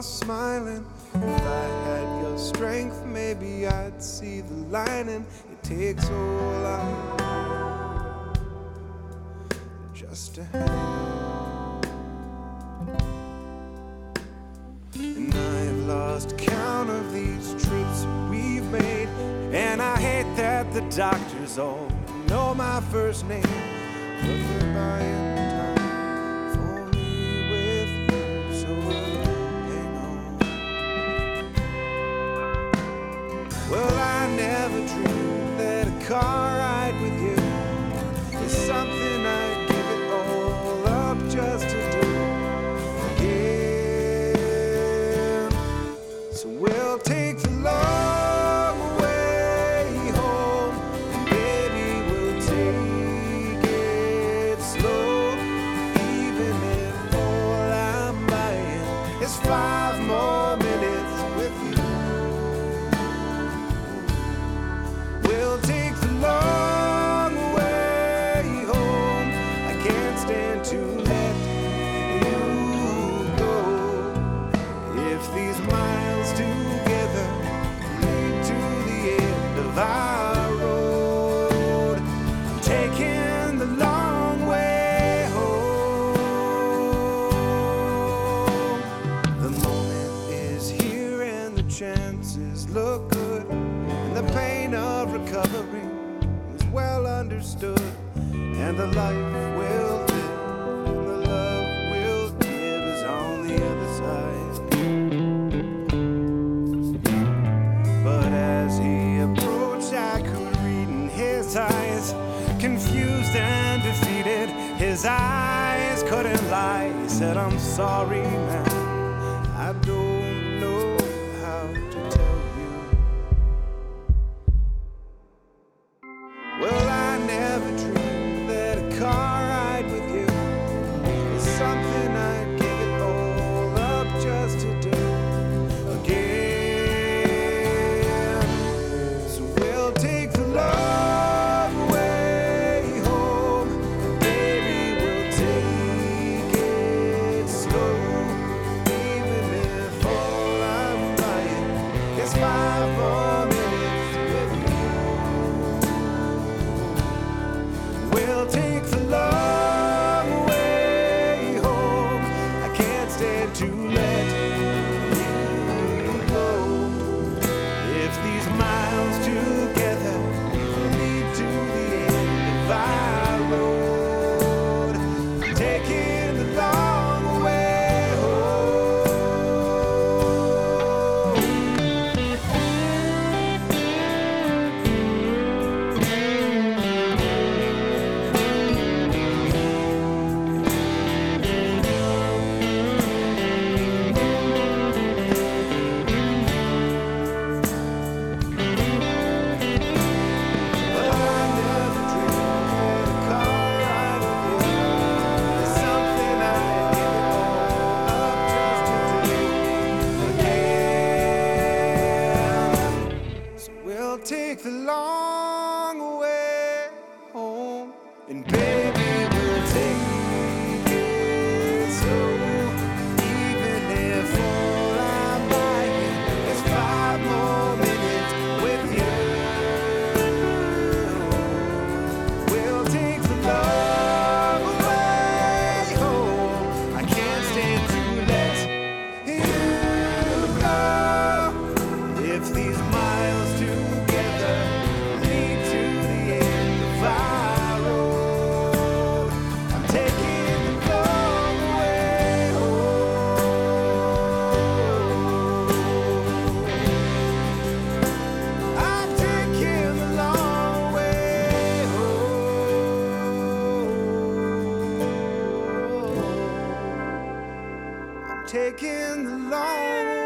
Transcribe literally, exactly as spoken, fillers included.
are smiling. If I had your strength, maybe I'd see the lining. It takes all I just to hang on. And I've lost count of these trips we've made, and I hate that the doctors all know my first name. But they're buying time for me with you, so hang on. Well, I never dreamed that a car ride with you is something I'd give it all up just to do again. So we'll take the long way home, and baby, we'll take it slow. Even if all I'm buying is five more minutes with you, we'll take the long way home. I can't stand to let you go. If these miles together lead to the end of our road, I'm taking the long way home. The moment is here and the chances look good, and the pain of recovery is well understood, and the life we'll live and the love we'll give is on the other side. But as he approached, I could read in his eyes, confused and defeated. His eyes couldn't lie. He said, I'm sorry, man, I don't know how to tell you. Well, I never dreamed that a car ride with you is something I'd give it all up just to do again. So we'll take the long way home, and baby, we'll take it slow. Even if all I'm buying is five more minutes with you, we'll take the long way home. I can't stand to let you go. If these miles together lead to the end of our road, I'm taking the long way home. Well, I never dreamed that a car ride with you is something I'd give it all up just to do again. So we'll take the long way home, and baby, we'll take it slow. Even if all I'm buying is five more minutes with you, we'll take the long way home. I can't stand to let you go. If these miles together lead to the end of our road, I'm taking the long way home. I'm taking the long way home. I'm taking the long